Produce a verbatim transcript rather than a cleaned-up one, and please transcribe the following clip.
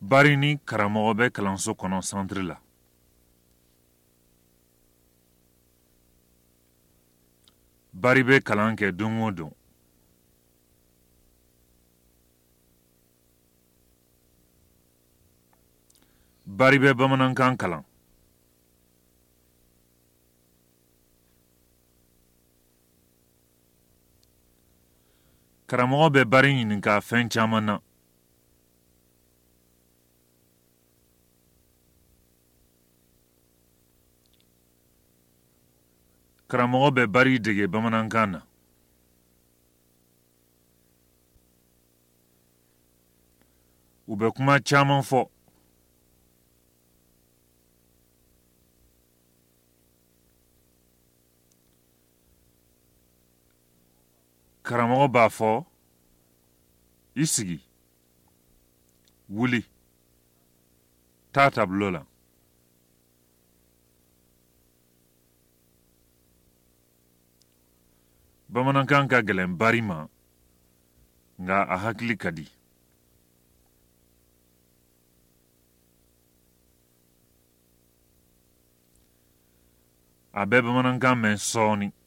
Bari ni karamɔgɔ bɛ kalanso kɔnɔ centre la. Bari bɛ kalan kɛ don o don. Bari bɛ bamanankan kalan. Karamɔgɔ bɛ Bari ɲininka fɛn caman na. Karamɔgɔ bɛ Bari dege bamanankan na. U bɛ kuma caman fɔ. Karamɔgɔ b'a fɔ, i sigi, wuli, taa tableau la. Bamanankan ka gɛlɛn Bari ma, nka a hakili ka di. A bɛ bamanankan mɛn sɔɔni.